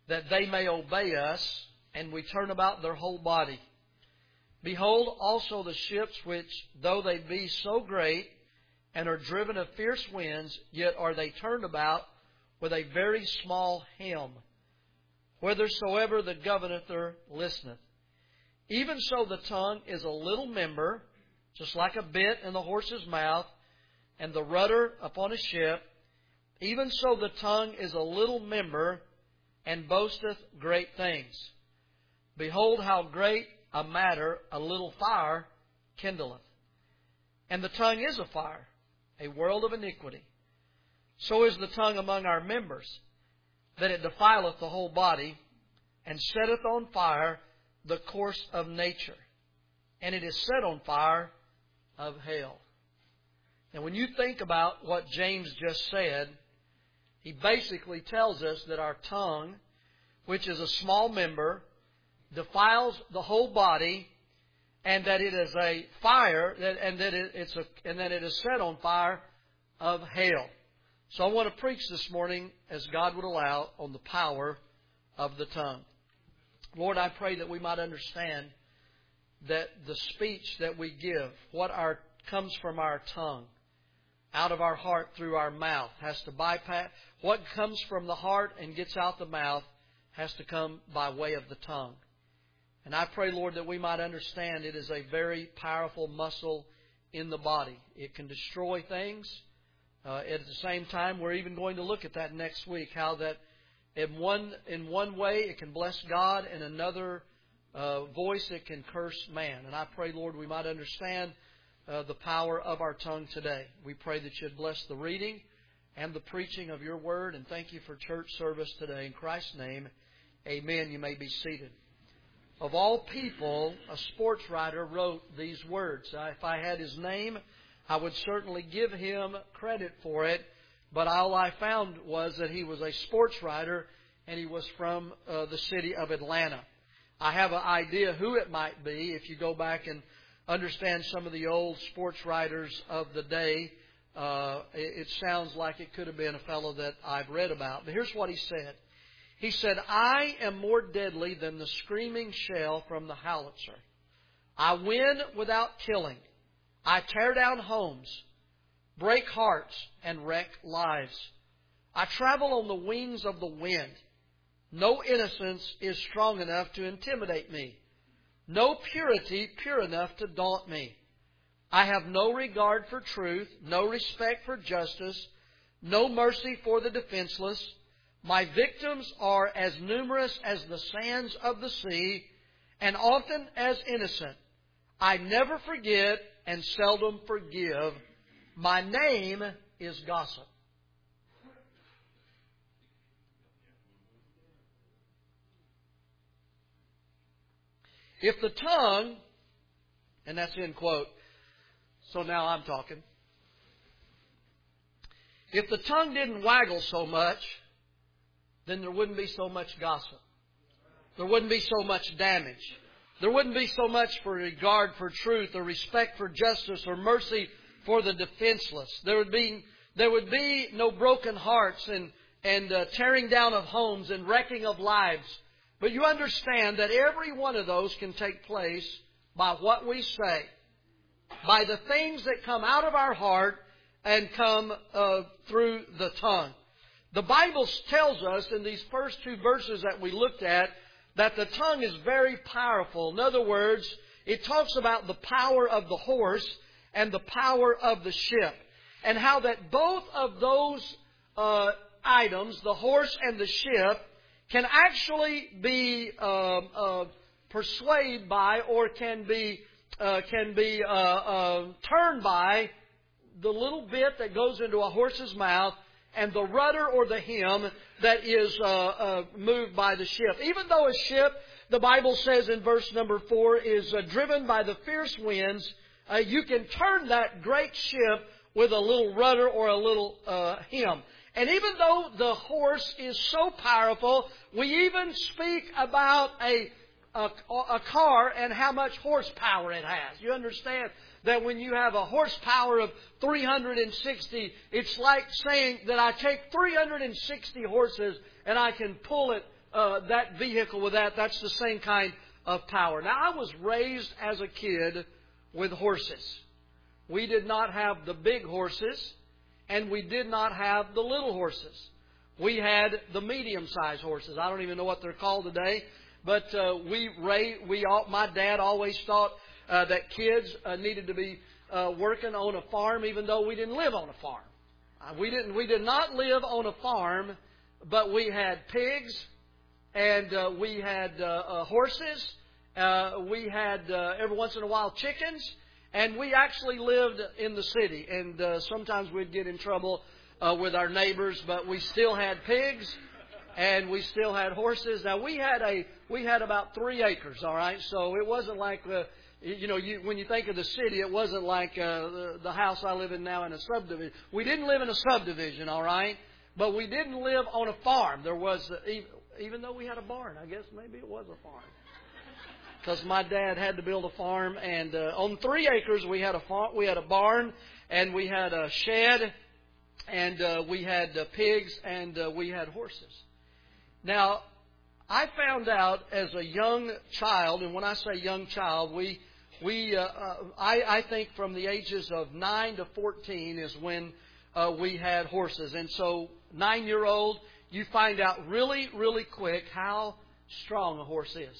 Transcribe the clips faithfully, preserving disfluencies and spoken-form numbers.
that they may obey us, and we turn about their whole body. Behold also the ships which, though they be so great, and are driven of fierce winds, yet are they turned about with a very small helm, whithersoever the governor listeneth. Even so the tongue is a little member, just like a bit in the horse's mouth, and the rudder upon a ship. Even so the tongue is a little member, and boasteth great things. Behold how great a matter a little fire kindleth. And the tongue is a fire, a world of iniquity. So is the tongue among our members, that it defileth the whole body, and setteth on fire the course of nature. And it is set on fire of hell. And when you think about what James just said, he basically tells us that our tongue, which is a small member, defiles the whole body, and that it is a fire, and that it, it's a, and that it is set on fire of hell. So I want to preach this morning, as God would allow, on the power of the tongue. Lord, I pray that we might understand that the speech that we give, what our comes from our tongue, out of our heart through our mouth, has to bypass. What comes from the heart and gets out the mouth has to come by way of the tongue. And I pray, Lord, that we might understand it is a very powerful muscle in the body. It can destroy things. Uh, at the same time, we're even going to look at that next week, how that in one in one way it can bless God, and another uh, voice it can curse man. And I pray, Lord, we might understand uh, the power of our tongue today. We pray that You'd bless the reading and the preaching of Your Word, and thank You for church service today. In Christ's name, amen. You may be seated. Of all people, a sports writer wrote these words. Uh, if I had his name, I would certainly give him credit for it, but all I found was that he was a sports writer, and he was from uh, the city of Atlanta. I have an idea who it might be if you go back and understand some of the old sports writers of the day. Uh, it, it sounds like it could have been a fellow that I've read about. But here's what he said. He said, I am more deadly than the screaming shell from the howitzer. I win without killing. I tear down homes, break hearts, and wreck lives. I travel on the wings of the wind. No innocence is strong enough to intimidate me. No purity pure enough to daunt me. I have no regard for truth, no respect for justice, no mercy for the defenseless. My victims are as numerous as the sands of the sea, and often as innocent. I never forget and seldom forgive. My name is gossip. If the tongue, and that's in quote, so now I'm talking. If the tongue didn't waggle so much, then there wouldn't be so much gossip. There wouldn't be so much damage. There wouldn't be so much for regard for truth or respect for justice or mercy for the defenseless. There would be there would be no broken hearts and, and uh, tearing down of homes and wrecking of lives. But you understand that every one of those can take place by what we say, by the things that come out of our heart and come uh, through the tongue. The Bible tells us in these first two verses that we looked at that the tongue is very powerful. In other words, it talks about the power of the horse and the power of the ship, and how that both of those uh, items, the horse and the ship, can actually be uh, uh, persuaded by or can be uh, can be uh, uh, turned by the little bit that goes into a horse's mouth and the rudder or the hem that is uh, uh, moved by the ship. Even though a ship, the Bible says in verse number four, is uh, driven by the fierce winds, uh, you can turn that great ship with a little rudder or a little uh, hem. And even though the horse is so powerful, we even speak about a, a, a car and how much horsepower it has. You understand that when you have a horsepower of three hundred sixty, it's like saying that I take three hundred sixty horses and I can pull it uh, that vehicle with that, that's the same kind of power. Now, I was raised as a kid with horses. We did not have the big horses, and we did not have the little horses. We had the medium-sized horses. I don't even know what they're called today, but uh, we raised, we all, my dad always thought uh, that kids uh, needed to be uh, working on a farm, even though we didn't live on a farm. Uh, we didn't. We did not live on a farm, but we had pigs, and uh, we had uh, uh, horses. Uh, we had uh, every once in a while chickens, and we actually lived in the city. And uh, sometimes we'd get in trouble uh, with our neighbors, but we still had pigs, and we still had horses. Now we had a we had about three acres. All right, so it wasn't like uh, you know you, when you think of the city, it wasn't like uh, the, the house I live in now in a subdivision. We didn't live in a subdivision, all right, but we didn't live on a farm. There was uh, even, even though we had a barn, I guess maybe it was a farm. Because my dad had to build a farm, and uh, on three acres we had a farm, we had a barn, and we had a shed, and uh, we had uh, pigs, and uh, we had horses. Now, I found out as a young child, and when I say young child, we we uh, uh, I, I think from the ages of nine to fourteen is when uh, we had horses, and so nine-year-old, you find out really, really quick how strong a horse is.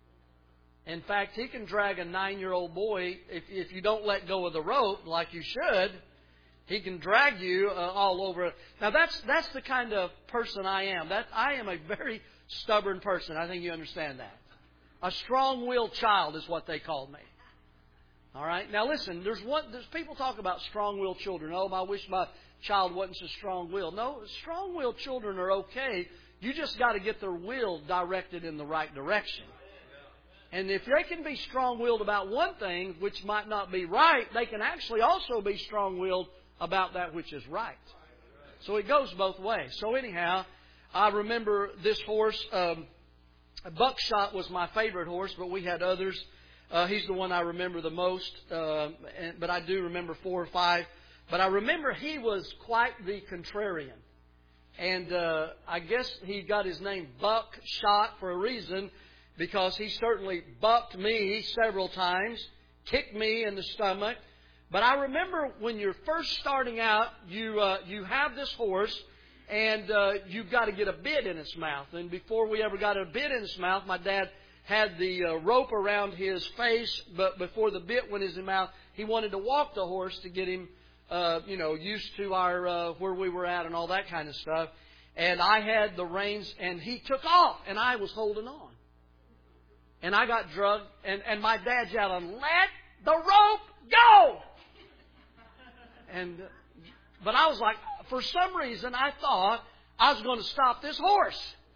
In fact, he can drag a nine-year-old boy, if, if you don't let go of the rope like you should, he can drag you uh, all over. Now, that's that's the kind of person I am. That I am a very stubborn person. I think you understand that. A strong-willed child is what they called me. All right? Now, listen, there's one. There's people talk about strong-willed children. Oh, I wish my child wasn't so strong-willed. No, strong-willed children are okay. You just got to get their will directed in the right direction. And if they can be strong-willed about one thing, which might not be right, they can actually also be strong-willed about that which is right. So it goes both ways. So anyhow, I remember this horse. Um, Buckshot was my favorite horse, but we had others. Uh, he's the one I remember the most, uh, and, but I do remember four or five. But I remember he was quite the contrarian. And uh, I guess he got his name Buckshot for a reason, because he certainly bucked me several times, kicked me in the stomach. But I remember when you're first starting out, you uh, you have this horse, and uh, you've got to get a bit in its mouth. And before we ever got a bit in its mouth, my dad had the uh, rope around his face, but before the bit went in his mouth, he wanted to walk the horse to get him, uh, you know, used to our uh, where we were at and all that kind of stuff. And I had the reins, and he took off, and I was holding on. And I got drugged, and, and my dad yelled, "Let the rope go!" And, but I was like, for some reason, I thought I was going to stop this horse.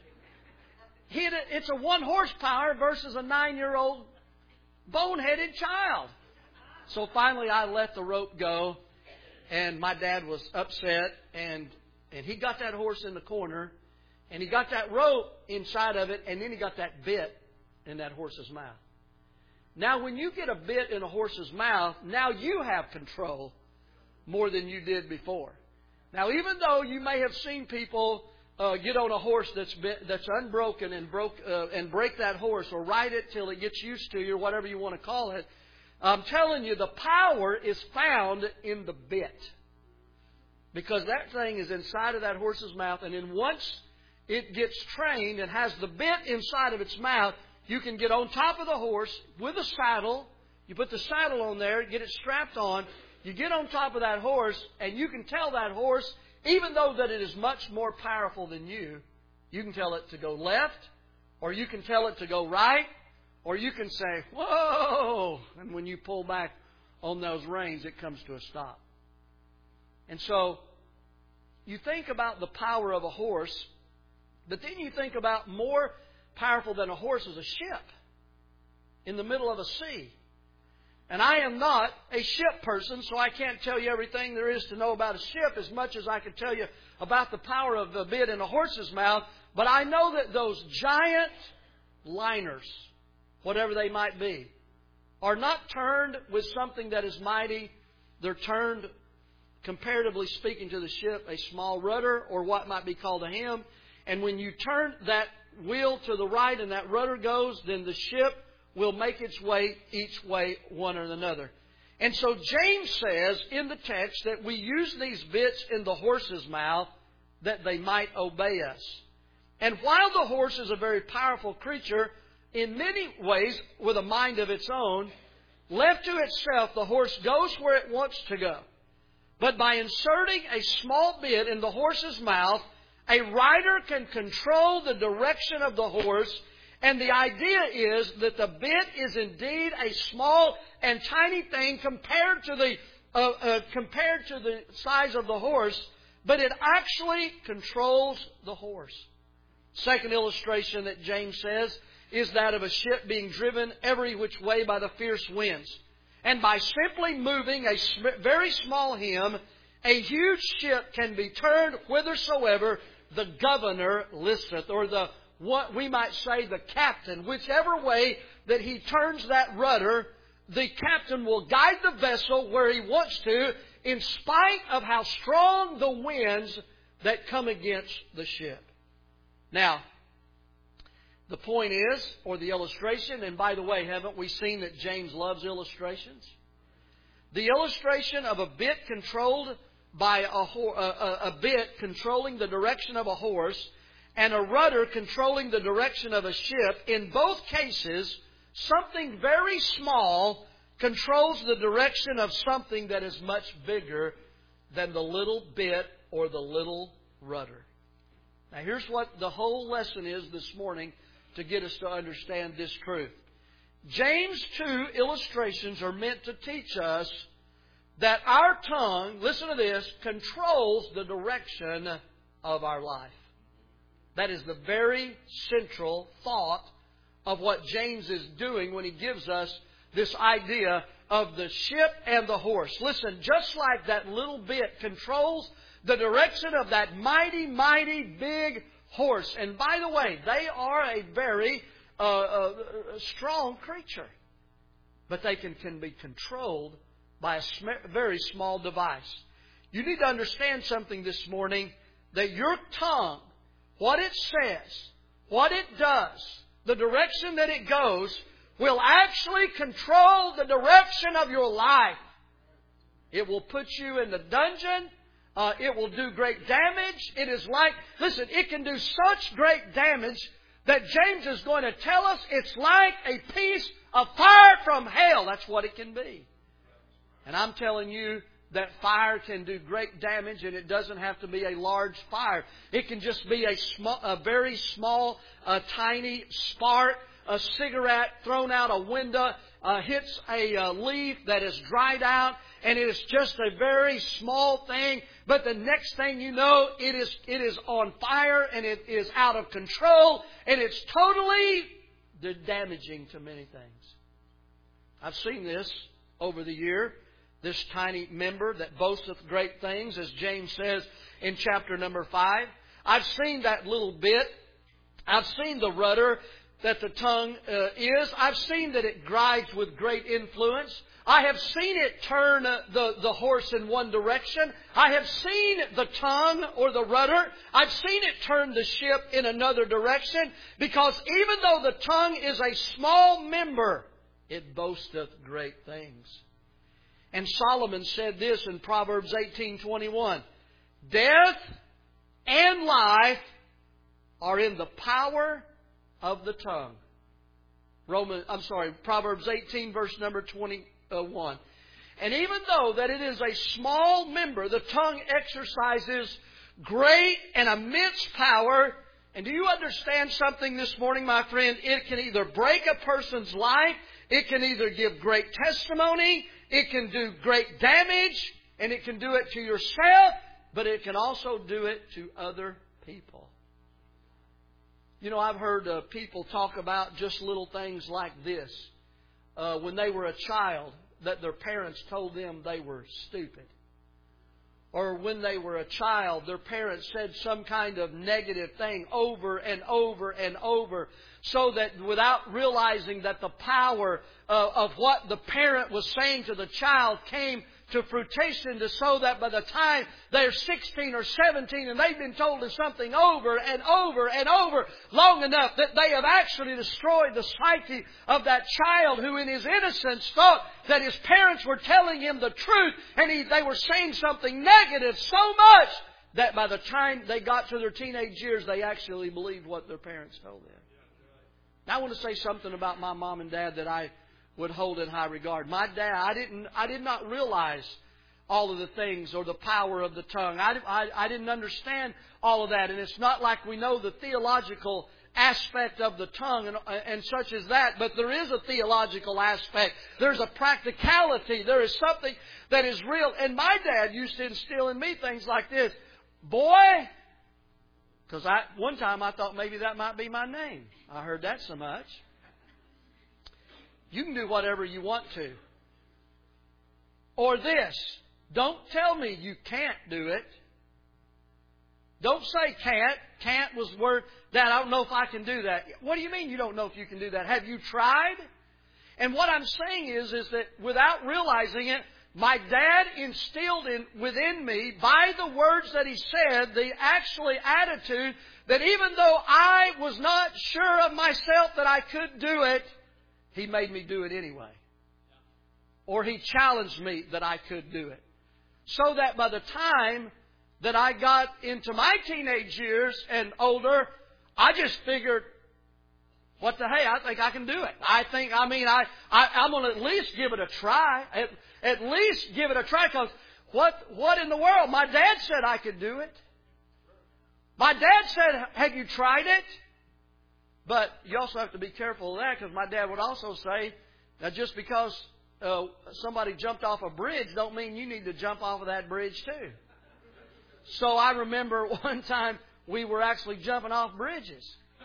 He had a, it's a one horsepower versus a nine-year-old boneheaded child. So finally, I let the rope go, and my dad was upset, and and he got that horse in the corner, and he got that rope inside of it, and then he got that bit in that horse's mouth. Now, when you get a bit in a horse's mouth, now you have control more than you did before. Now, even though you may have seen people uh, get on a horse that's been, that's unbroken and broke uh, and break that horse, or ride it till it gets used to you, or whatever you want to call it, I'm telling you, the power is found in the bit, because that thing is inside of that horse's mouth, and then once it gets trained and has the bit inside of its mouth, you can get on top of the horse with a saddle. You put the saddle on there, get it strapped on. You get on top of that horse, and you can tell that horse, even though that it is much more powerful than you, you can tell it to go left, or you can tell it to go right, or you can say, "Whoa!" And when you pull back on those reins, it comes to a stop. And so you think about the power of a horse, but then you think about more powerful than a horse is a ship in the middle of a sea. And I am not a ship person, so I can't tell you everything there is to know about a ship as much as I can tell you about the power of the bit in a horse's mouth. But I know that those giant liners, whatever they might be, are not turned with something that is mighty. They're turned, comparatively speaking to the ship, a small rudder, or what might be called a helm. And when you turn that wheel to the right and that rudder goes, then the ship will make its way each way one or another. And so James says in the text that we use these bits in the horse's mouth that they might obey us. And while the horse is a very powerful creature, in many ways with a mind of its own, left to itself, the horse goes where it wants to go. But by inserting a small bit in the horse's mouth, a rider can control the direction of the horse. And the idea is that the bit is indeed a small and tiny thing compared to the uh, uh, compared to the size of the horse, but it actually controls the horse. Second illustration that James says is that of a ship being driven every which way by the fierce winds. And by simply moving a sm- very small hem, a huge ship can be turned whithersoever the governor listeth, or the what we might say the captain. Whichever way that he turns that rudder, the captain will guide the vessel where he wants to, in spite of how strong the winds that come against the ship. Now, the point is, or the illustration, and by the way, haven't we seen that James loves illustrations? The illustration of a bit controlled by a, ho- a, a bit controlling the direction of a horse and a rudder controlling the direction of a ship, in both cases, something very small controls the direction of something that is much bigger than the little bit or the little rudder. Now here's what the whole lesson is this morning to get us to understand this truth. James two illustrations are meant to teach us that our tongue, listen to this, controls the direction of our life. That is the very central thought of what James is doing when he gives us this idea of the ship and the horse. Listen, just like that little bit controls the direction of that mighty, mighty big horse. And by the way, they are a very uh, uh, strong creature. But they can, can be controlled by a sm- very small device. You need to understand something this morning, that your tongue, what it says, what it does, the direction that it goes, will actually control the direction of your life. It will put you in the dungeon. Uh, it will do great damage. It is like, listen, it can do such great damage that James is going to tell us it's like a piece of fire from hell. That's what it can be. And I'm telling you that fire can do great damage, and it doesn't have to be a large fire. It can just be a small, a very small, a tiny spark. A cigarette thrown out a window uh, hits a uh, leaf that is dried out, and it is just a very small thing. But the next thing you know, it is it is on fire, and it is out of control, and it's totally damaging to many things. I've seen this over the year. This tiny member that boasteth great things, as James says in chapter number five. I've seen that little bit. I've seen the rudder that the tongue uh, is. I've seen that it guides with great influence. I have seen it turn uh, the, the horse in one direction. I have seen the tongue or the rudder. I've seen it turn the ship in another direction, because even though the tongue is a small member, it boasteth great things. And Solomon said this in Proverbs eighteen twenty-one. Death and life are in the power of the tongue. Roman, I'm sorry, Proverbs eighteen, verse number twenty-one. And even though that it is a small member, the tongue exercises great and immense power. And do you understand something this morning, my friend? It can either break a person's life, it can either give great testimony, it can do great damage, and it can do it to yourself, but it can also do it to other people. You know, I've heard uh, people talk about just little things like this. Uh, when they were a child, that their parents told them they were stupid. Or when they were a child, their parents said some kind of negative thing over and over and over, so that without realizing that the power uh, of what the parent was saying to the child came to fruition, to so that by the time they're sixteen or seventeen and they've been told of something over and over and over long enough that they have actually destroyed the psyche of that child who in his innocence thought that his parents were telling him the truth and he, they were saying something negative so much that by the time they got to their teenage years, they actually believed what their parents told them. Now I want to say something about my mom and dad that I would hold in high regard. My dad, I didn't, I did not realize all of the things or the power of the tongue. I, I, I didn't understand all of that. And it's not like we know the theological aspect of the tongue and, and such as that, but there is a theological aspect. There's a practicality. There is something that is real. And my dad used to instill in me things like this. Boy, because I one time I thought maybe that might be my name. I heard that so much. You can do whatever you want to. Or this. Don't tell me you can't do it. Don't say can't. Can't was the word, Dad, I don't know if I can do that. What do you mean you don't know if you can do that? Have you tried? And what I'm saying is, is that without realizing it, my dad instilled in, within me, by the words that he said, the actually attitude that even though I was not sure of myself that I could do it, he made me do it anyway. Or he challenged me that I could do it. So that by the time that I got into my teenage years and older, I just figured, what the hey, I think I can do it. I think, I mean, I, I, I'm going to at least give it a try. At, at least give it a try. Because what, what in the world? My dad said I could do it. My dad said, have you tried it? But you also have to be careful of that, because my dad would also say that just because uh, somebody jumped off a bridge don't mean you need to jump off of that bridge too. So I remember one time we were actually jumping off bridges.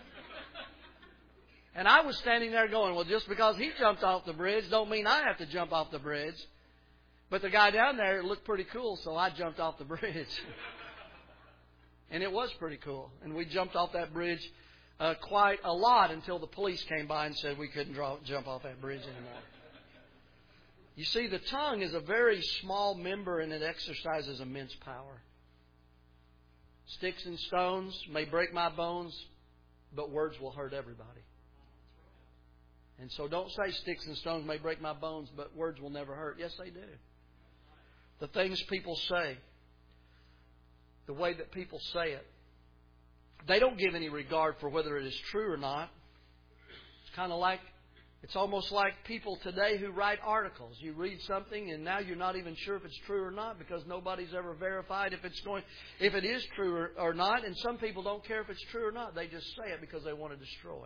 And I was standing there going, well, just because he jumped off the bridge don't mean I have to jump off the bridge. But the guy down there looked pretty cool, so I jumped off the bridge. And it was pretty cool. And we jumped off that bridge uh, quite a lot until the police came by and said we couldn't draw, jump off that bridge anymore. You see, the tongue is a very small member and it exercises immense power. Sticks and stones may break my bones, but words will hurt everybody. And so don't say sticks and stones may break my bones, but words will never hurt. Yes, they do. The things people say, the way that people say it, they don't give any regard for whether it is true or not. It's kind of like, it's almost like people today who write articles. You read something and now you're not even sure if it's true or not because nobody's ever verified if it's going, if it is true or, or not. And some people don't care if it's true or not. They just say it because they want to destroy.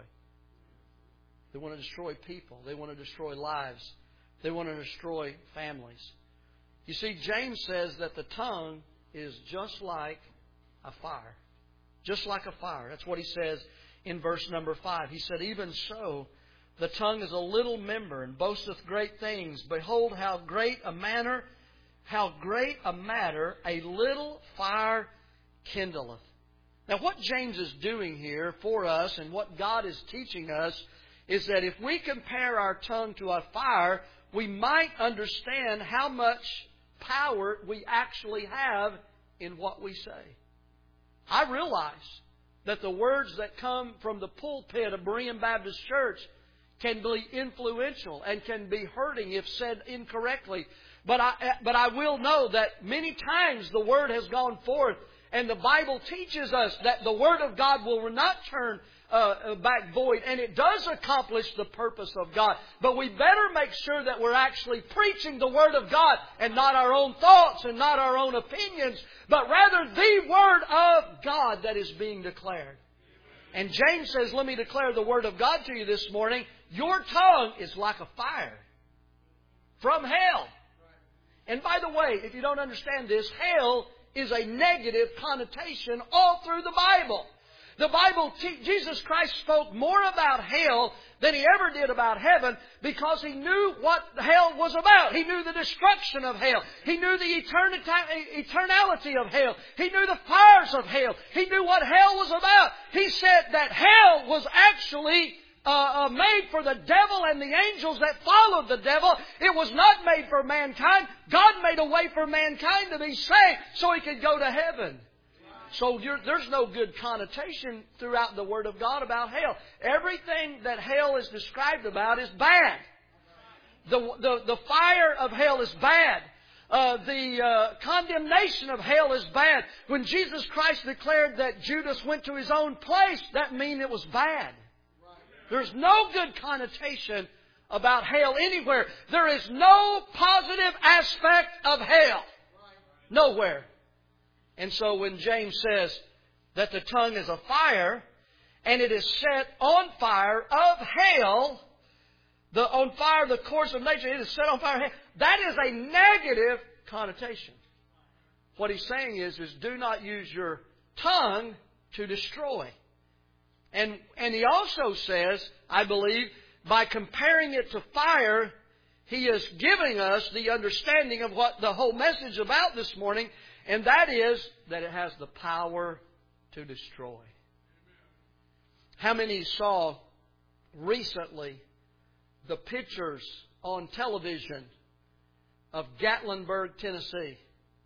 They want to destroy people. They want to destroy lives. They want to destroy families. You see, James says that the tongue is just like a fire. Just like a fire. That's what he says in verse number five. He said, even so, the tongue is a little member and boasteth great things. Behold, how great a manner, how great a matter a little fire kindleth. Now, what James is doing here for us and what God is teaching us is that if we compare our tongue to a fire, we might understand how much power we actually have in what we say. I realize that the words that come from the pulpit of Berean Baptist Church can be influential and can be hurting if said incorrectly. But I, but I will know that many times the Word has gone forth and the Bible teaches us that the Word of God will not turn uh, back void, and it does accomplish the purpose of God. But we better make sure that we're actually preaching the Word of God and not our own thoughts and not our own opinions, but rather the Word of God that is being declared. And James says, let me declare the Word of God to you this morning. Your tongue is like a fire from hell. And by the way, if you don't understand this, hell is a negative connotation all through the Bible. The Bible, Jesus Christ spoke more about hell than He ever did about heaven because He knew what hell was about. He knew the destruction of hell. He knew the eternality of hell. He knew the fires of hell. He knew what hell was about. He said that hell was actually uh, uh, made for the devil and the angels that followed the devil. It was not made for mankind. God made a way for mankind to be saved so he could go to heaven. So you're, there's no good connotation throughout the Word of God about hell. Everything that hell is described about is bad. The, the, the fire of hell is bad. Uh, the uh, condemnation of hell is bad. When Jesus Christ declared that Judas went to his own place, that means it was bad. There's no good connotation about hell anywhere. There is no positive aspect of hell. Nowhere. And so when James says that the tongue is a fire, and it is set on fire of hell, the on fire the course of nature, it is set on fire of hell, that is a negative connotation. What he's saying is, is do not use your tongue to destroy. And, and he also says, I believe, by comparing it to fire, he is giving us the understanding of what the whole message about this morning, and that is that it has the power to destroy. How many saw recently the pictures on television of Gatlinburg, Tennessee?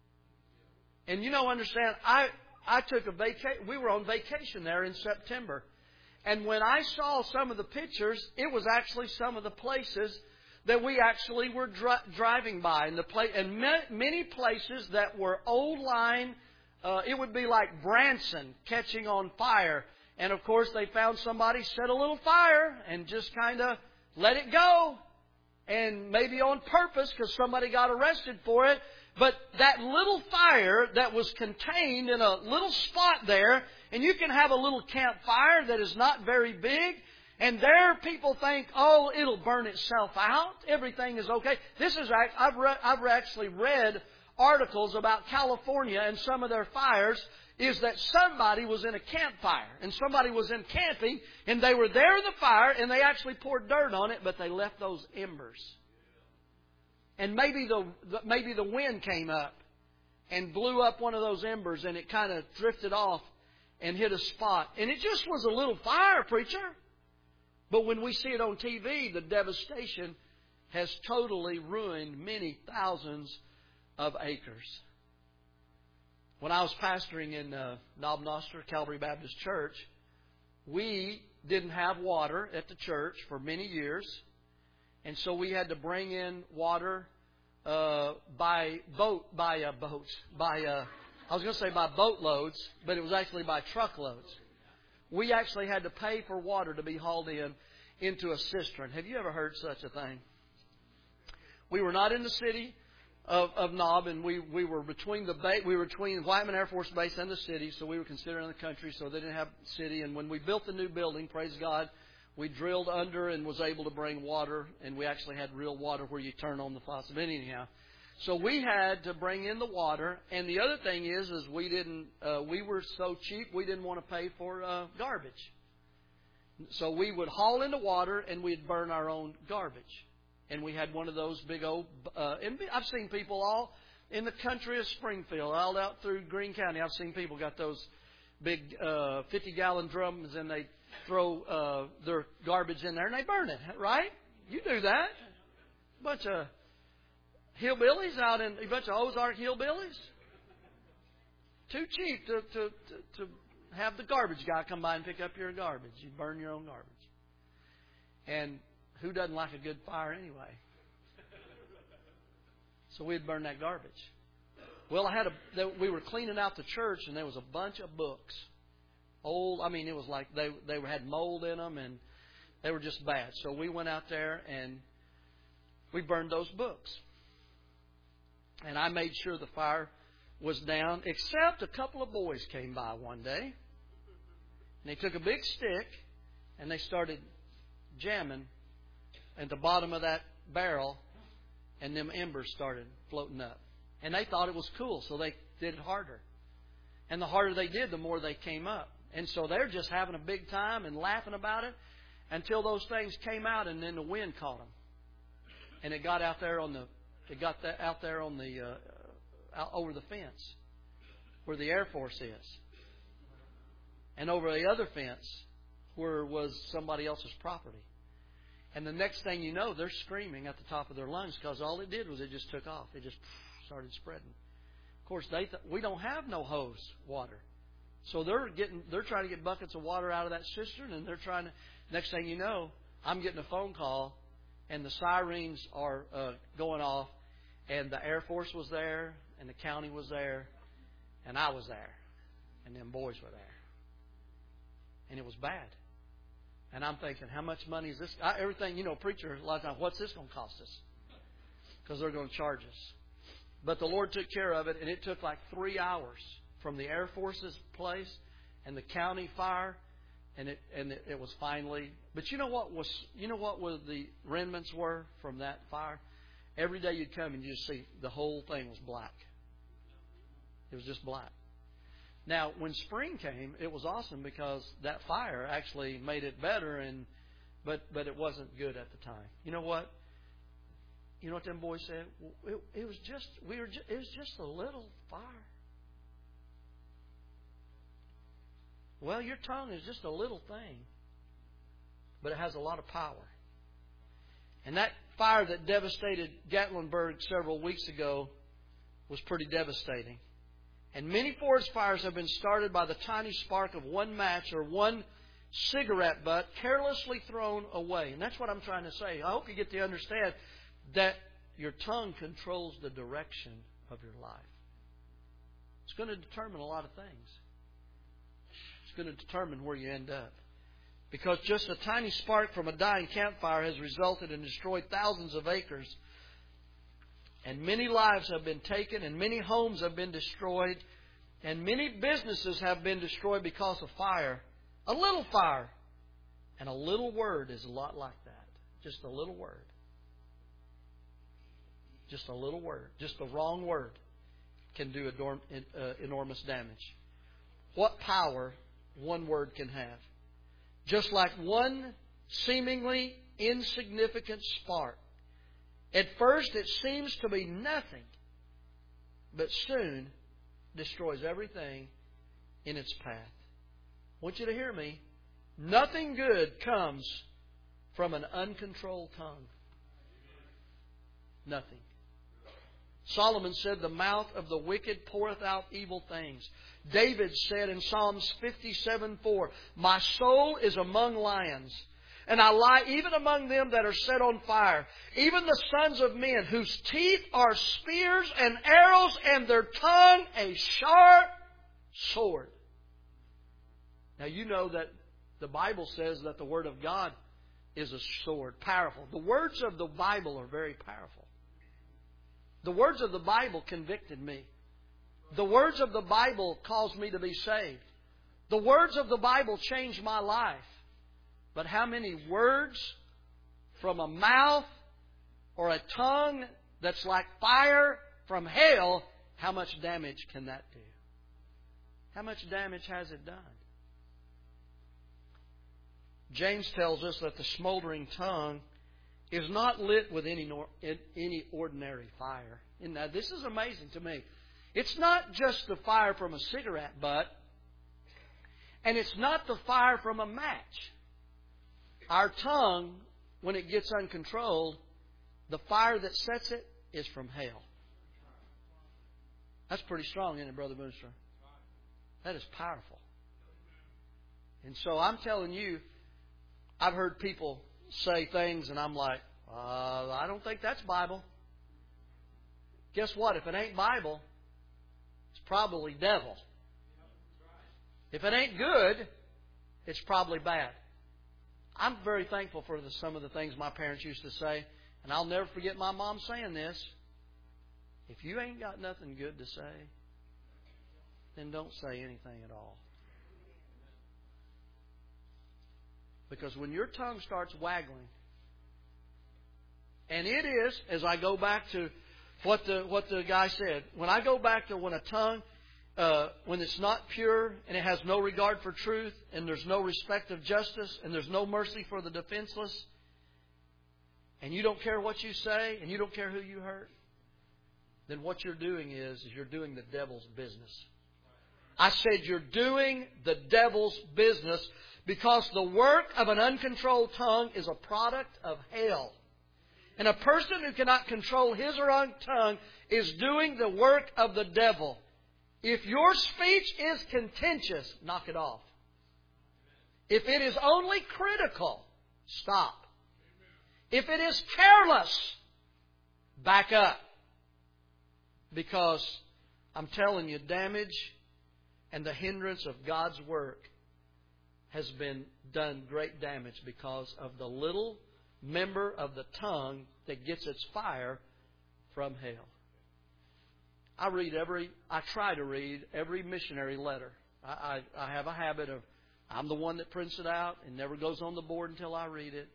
And you know, understand, I, I took a vacation. We were on vacation there in September. And when I saw some of the pictures, it was actually some of the places that we actually were dri- driving by. And, the pla- and ma- many places that were old line, uh, it would be like Branson catching on fire. And of course, they found somebody set a little fire and just kind of let it go. And maybe on purpose because somebody got arrested for it. But that little fire that was contained in a little spot there, and you can have a little campfire that is not very big, and there people think, oh, it'll burn itself out. Everything is okay. This is I've re- I've actually read articles about California and some of their fires. Is that somebody was in a campfire and somebody was in camping and they were there in the fire and they actually poured dirt on it, but they left those embers. And maybe the maybe the wind came up and blew up one of those embers and it kind of drifted off and hit a spot. And it just was a little fire, preacher. But when we see it on T V, the devastation has totally ruined many thousands of acres. When I was pastoring in uh, Knob Noster, Calvary Baptist Church, we didn't have water at the church for many years. And so we had to bring in water uh, by boat, by uh, boats, by, uh, I was going to say by boatloads, but it was actually by truckloads. We actually had to pay for water to be hauled in into a cistern. Have you ever heard such a thing? We were not in the city of, of Knob, and we, we were between the bay, we were between Whiteman Air Force Base and the city, so we were considered in the country, so they didn't have city. And when we built the new building, praise God, we drilled under and was able to bring water, and we actually had real water where you turn on the faucet. But anyhow, so we had to bring in the water, and the other thing is, is we didn't, uh, we were so cheap, we didn't want to pay for uh, garbage. So we would haul in the water, and we'd burn our own garbage. And we had one of those big old, uh, and I've seen people all in the country of Springfield, all out through Greene County. I've seen people got those big uh, fifty-gallon drums, and they throw uh, their garbage in there, and they burn it, right? You do that. A bunch of hillbillies out in, a bunch of Ozark hillbillies. Too cheap to, to, to, to have the garbage guy come by and pick up your garbage. You burn your own garbage. And who doesn't like a good fire anyway? So we'd burn that garbage. Well, I had a, we were cleaning out the church, and there was a bunch of books. Old, I mean, it was like they they had mold in them, and they were just bad. So we went out there, and we burned those books. And I made sure the fire was down, except a couple of boys came by one day. And they took a big stick, and they started jamming at the bottom of that barrel, and them embers started floating up. And they thought it was cool, so they did it harder. And the harder they did, the more they came up. And so they're just having a big time and laughing about it until those things came out, and then the wind caught them. And it got out there on the, it got that out there on the, uh, out over the fence where the Air Force is. And over the other fence where was somebody else's property. And the next thing you know, they're screaming at the top of their lungs because all it did was it just took off. It just started spreading. Of course, they th- we don't have no hose water. So they're getting, they're trying to get buckets of water out of that cistern, and they're trying to, next thing you know, I'm getting a phone call, and the sirens are uh, going off, and the Air Force was there, and the county was there, and I was there, and them boys were there. And it was bad. And I'm thinking, how much money is this? I, everything, you know, preacher, a lot of times, what's this going to cost us? Because they're going to charge us. But the Lord took care of it, and it took like three hours from the Air Force's place and the county fire, and it and it, it was finally. But you know what was you know what was the remnants were from that fire? Every day you'd come and you just see the whole thing was black. It was just black. Now, when spring came, it was awesome because that fire actually made it better, and but but it wasn't good at the time. You know what? You know what them boys said? It, it was just we were. Just, it was just a little fire. Well, your tongue is just a little thing, but it has a lot of power. And that fire that devastated Gatlinburg several weeks ago was pretty devastating. And many forest fires have been started by the tiny spark of one match or one cigarette butt carelessly thrown away. And that's what I'm trying to say. I hope you get to understand that your tongue controls the direction of your life. It's going to determine a lot of things. It's going to determine where you end up. Because just a tiny spark from a dying campfire has resulted and destroyed thousands of acres. And many lives have been taken, and many homes have been destroyed, and many businesses have been destroyed because of fire. A little fire. And a little word is a lot like that. Just a little word. Just a little word. Just the wrong word can do enormous damage. What power one word can have. Just like one seemingly insignificant spark. At first it seems to be nothing, but soon destroys everything in its path. I want you to hear me. Nothing good comes from an uncontrolled tongue. Nothing. Solomon said, the mouth of the wicked poureth out evil things. David said in Psalms fifty-seven four, my soul is among lions, and I lie even among them that are set on fire, even the sons of men, whose teeth are spears and arrows, and their tongue a sharp sword. Now you know that the Bible says that the Word of God is a sword, powerful. The words of the Bible are very powerful. The words of the Bible convicted me. The words of the Bible caused me to be saved. The words of the Bible changed my life. But how many words from a mouth or a tongue that's like fire from hell, how much damage can that do? How much damage has it done? James tells us that the smoldering tongue is not lit with any any ordinary fire. And now this is amazing to me. It's not just the fire from a cigarette butt, and it's not the fire from a match. Our tongue, when it gets uncontrolled, the fire that sets it is from hell. That's pretty strong, isn't it, Brother Boonstra? That is powerful. And so I'm telling you, I've heard people say things, and I'm like, uh, I don't think that's Bible. Guess what? If it ain't Bible, it's probably devil. If it ain't good, it's probably bad. I'm very thankful for the, some of the things my parents used to say, and I'll never forget my mom saying this. If you ain't got nothing good to say, then don't say anything at all. Because when your tongue starts waggling, and it is, as I go back to what the what the guy said, when I go back to when a tongue, uh, when it's not pure and it has no regard for truth, and there's no respect of justice, and there's no mercy for the defenseless, and you don't care what you say, and you don't care who you hurt, then what you're doing is, is you're doing the devil's business. I said you're doing the devil's business, because the work of an uncontrolled tongue is a product of hell. And a person who cannot control his or her own tongue is doing the work of the devil. If your speech is contentious, knock it off. If it is only critical, stop. If it is careless, back up. Because I'm telling you, damage and the hindrance of God's work has been done great damage because of the little member of the tongue that gets its fire from hell. I read every, I try to read every missionary letter. I, I, I have a habit of, I'm the one that prints it out and never goes on the board until I read it.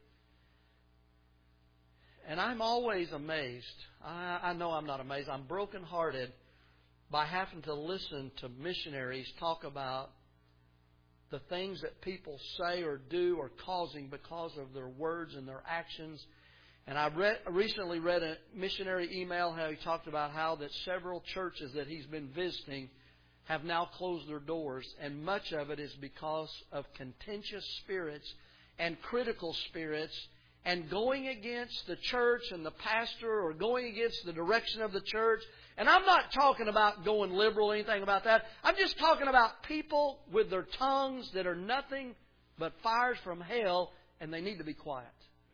And I'm always amazed. I, I know I'm not amazed. I'm brokenhearted by having to listen to missionaries talk about the things that people say or do are causing because of their words and their actions. And I read, recently read a missionary email how he talked about how that several churches that he's been visiting have now closed their doors. And much of it is because of contentious spirits and critical spirits and going against the church and the pastor or going against the direction of the church. And I'm not talking about going liberal or anything about that. I'm just talking about people with their tongues that are nothing but fires from hell, and they need to be quiet.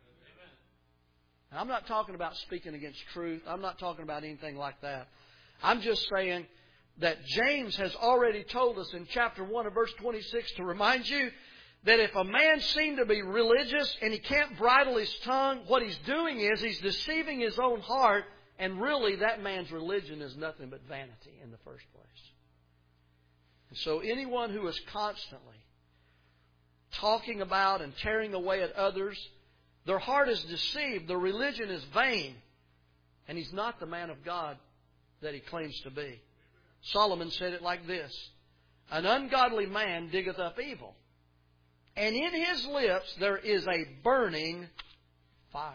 And I'm not talking about speaking against truth. I'm not talking about anything like that. I'm just saying that James has already told us in chapter one of verse twenty-six to remind you that if a man seems to be religious and he can't bridle his tongue, what he's doing is he's deceiving his own heart. And really, that man's religion is nothing but vanity in the first place. And so anyone who is constantly talking about and tearing away at others, their heart is deceived, their religion is vain, and he's not the man of God that he claims to be. Solomon said it like this: an ungodly man diggeth up evil, and in his lips there is a burning fire.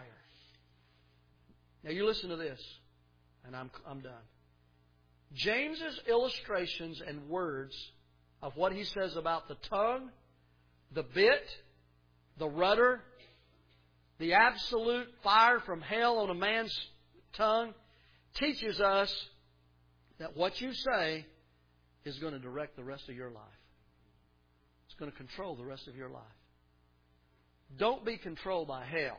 Now you listen to this, and I'm, I'm done. James's illustrations and words of what he says about the tongue, the bit, the rudder, the absolute fire from hell on a man's tongue, teaches us that what you say is going to direct the rest of your life. It's going to control the rest of your life. Don't be controlled by hell.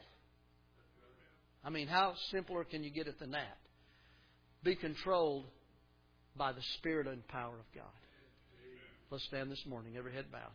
I mean, how simpler can you get it than that? Be controlled by the Spirit and power of God. Let's stand this morning, every head bowed.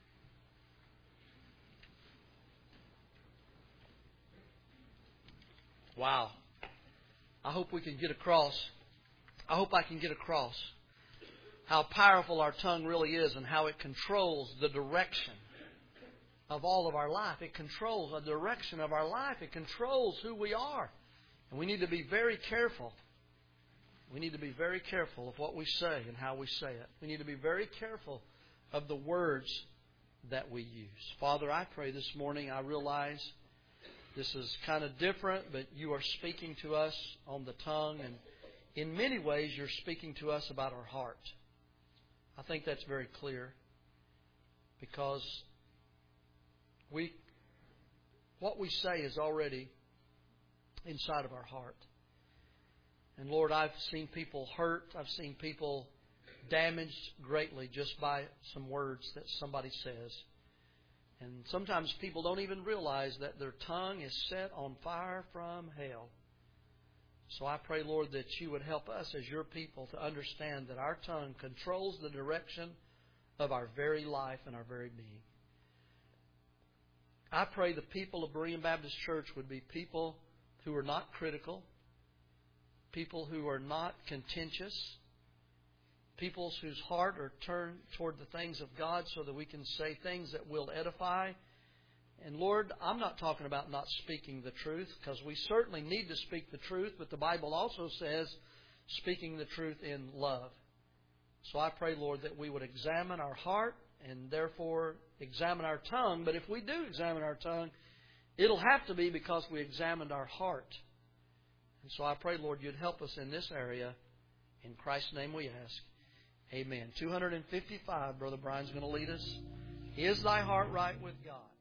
Wow. I hope we can get across. I hope I can get across how powerful our tongue really is and how it controls the direction of all of our life. It controls the direction of our life. It controls who we are. And we need to be very careful. We need to be very careful of what we say and how we say it. We need to be very careful of the words that we use. Father, I pray this morning, I realize this is kind of different, but you are speaking to us on the tongue. And in many ways, you're speaking to us about our heart. I think that's very clear, because We, what we say is already inside of our heart. And Lord, I've seen people hurt. I've seen people damaged greatly just by some words that somebody says. And sometimes people don't even realize that their tongue is set on fire from hell. So I pray, Lord, that you would help us as your people to understand that our tongue controls the direction of our very life and our very being. I pray the people of Berean Baptist Church would be people who are not critical, people who are not contentious, people whose heart are turned toward the things of God so that we can say things that will edify. And Lord, I'm not talking about not speaking the truth, because we certainly need to speak the truth, but the Bible also says speaking the truth in love. So I pray, Lord, that we would examine our heart and therefore examine our tongue. But if we do examine our tongue, it'll have to be because we examined our heart. And so I pray, Lord, you'd help us in this area. In Christ's name we ask. Amen. two hundred fifty-five, Brother Brian's going to lead us. Is thy heart right with God?